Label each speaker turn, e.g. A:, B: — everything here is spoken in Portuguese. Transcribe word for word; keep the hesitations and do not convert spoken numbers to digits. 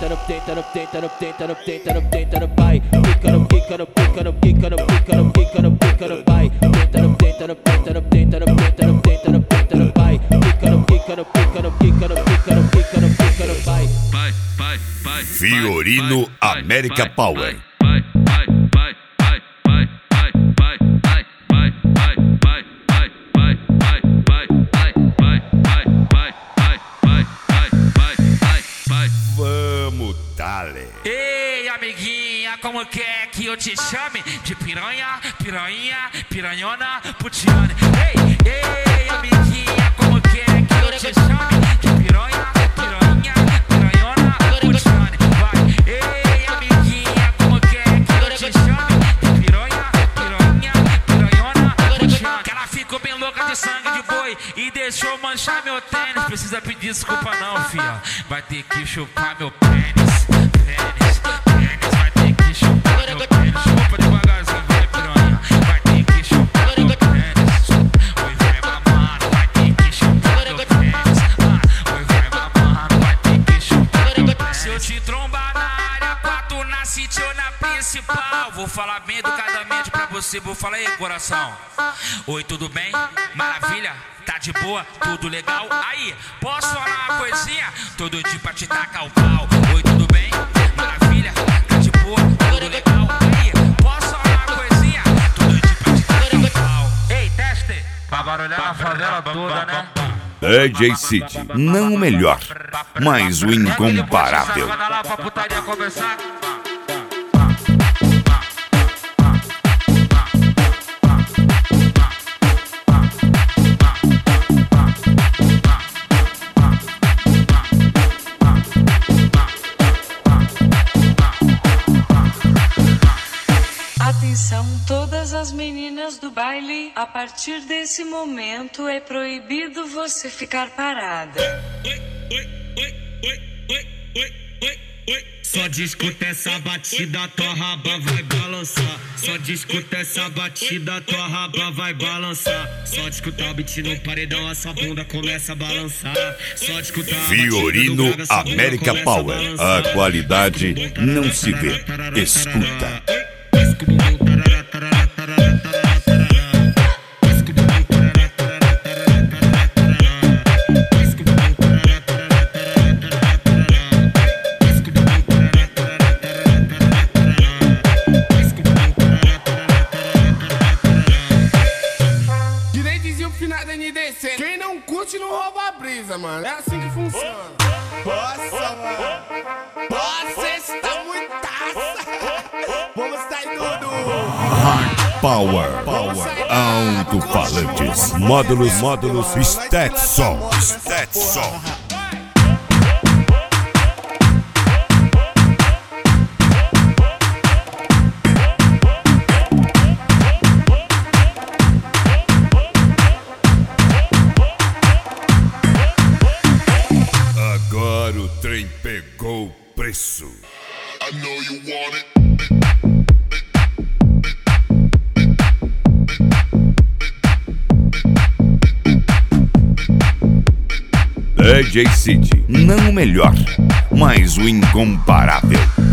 A: tenta no tenta no tenta no tenta no tenta no tenta no pai, pica no pica no pica no pica no pica no pica no pica no pai, tenta no tenta no tenta no tenta no tenta no tenta no tenta no pai, pica no pica no pica no pica no pica no pica no pica no pai.
B: Pai, pai, pai.
C: Fiorino América Power. Vamos, dale.
D: Ei, amiguinha, como quer que eu te chame? De piranha, piranha, piranhona, putiane. Ei, ei, amiguinha, como quer que eu te chame? De piranha, piranha, piranhona, putiane. Vai, ei, amiguinha, como quer que eu te chame? De piranha, piranha, piranhona, putiane. Que ela ficou bem louca de sangue de boi e deixou manchar meu tênis. Precisa pedir desculpa não, fia. Vai ter que chupar meu pênis. Pênis, pênis, vai ter que chupar meu pênis. Chupa devagarzinho, vai piranha. Vai ter que chupar meu pênis. Oi, vai mamando, vai ter que chupar meu pênis. Ah, oi, vai mamando, vai ter que chupar meu pênis. Se eu te trombar na área quatro, na City ou na principal, vou falar bem educadamente pra você, vou falar aí, coração. Oi, tudo bem? Maravilha? Tá de boa? Tudo legal? Aí, posso falar uma coisinha? Tô doidinho pra te tacar o pau. Oi, tudo bem? Maravilha? Tá de boa? Tudo legal? Aí, posso falar uma coisinha? Tô doidinho pra te tacar o pau. Ei, teste! Pra barulhar na favela toda, né?
C: D J City, não o melhor, mas o incomparável.
D: Pra putaria começar.
E: Atenção, todas as meninas do baile. A partir desse momento é proibido você ficar parada.
F: Só discuta essa batida, tua raba vai balançar. Só discuta essa batida, tua raba vai balançar. Só discutar o beat no paredão, essa bunda começa a balançar. Só discutar a
C: Fiorino América Power, a qualidade não se vê, escuta.
G: Quem não curte não rouba a brisa, mano. É assim que funciona. Nossa, mano. Nossa, esse tá muitaça. Vamos sair do...
C: Hard Power, Power, alto-falantes, módulos, módulos, Stetson, Stetson. Agora o trem pegou o preço. I know you want it. D J City, não o melhor, mas o incomparável.